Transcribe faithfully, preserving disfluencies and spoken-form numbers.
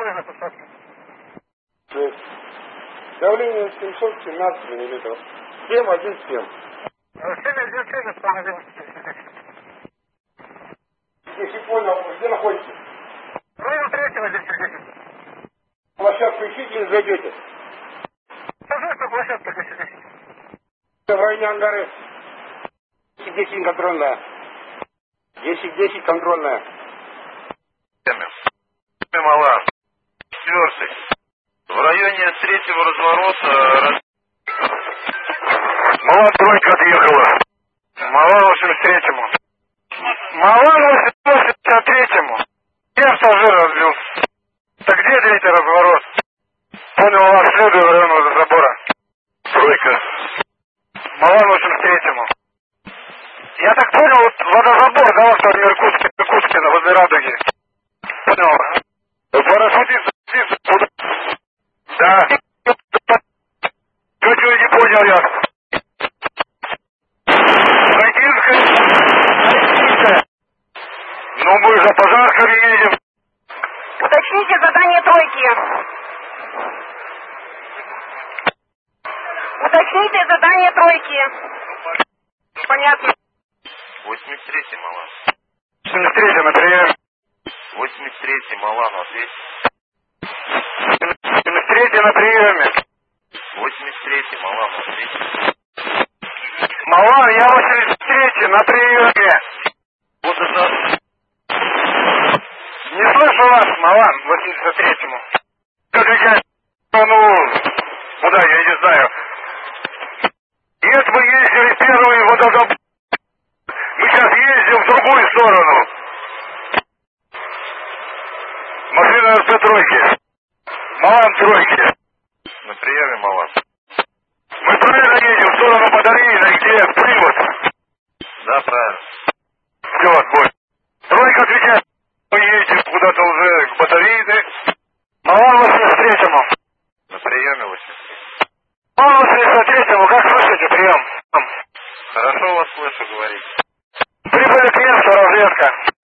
условия на посадке. Давление семьсот семнадцать миллилитров. семь один семь. семь один семь, исполнитель. Если понял, где находитесь? Район третьего, здесь десять. Площадку ищите и зайдете. Пожалуйста, площадка десять десять. В районе Ангары. десять десять контрольная. десять десять контрольная. Мала. Четвертый. В районе третьего разворота... Раз... Мала тройка отъехала. Мала восемьдесят третьему. Мала восемьдесят третьему. Я пассажир разбился. Так где третий разворот? Понял, вас следую в район водозабора. Тройка. Мала восемьдесят третьему. Я так понял, вот водозабор, да, вот от Иркутска, Иркутска, возле Радуги. Понял. Парашютист, куда? Да. Чуть-чуть не понял я. Найдинская. Ну мы за Пожарском едем. Уточните задание тройки. Уточните задание тройки. Понятно. восемьдесят третий Мала. восемьдесят третий на прием. восемьдесят третий Мала, ну ответь. семьдесят третий на приеме. восемьдесят третий Мала, ну ответь. Мала, я восемьдесят третий на приеме. Вот это... Не слышу вас, Малан, восемьдесят третьему. Как я, ну, куда, я не знаю. Нет, мы ездили первый водозабор. Мы сейчас ездим в другую сторону. Машина РП тройки. Малан тройки. На приеме Мала. Мы правильно едем в сторону Батарейна, где Примус. Да, правильно. Все, отбой. Тройка отвечает. Мы едем куда-то уже к Батарейне. Малан восемьдесят третьему. На приеме восемьдесят третий. Малан восемьдесят третьему, как слышите, прием? Хорошо вас слышу, говорите. Прибыли к месту, разведка.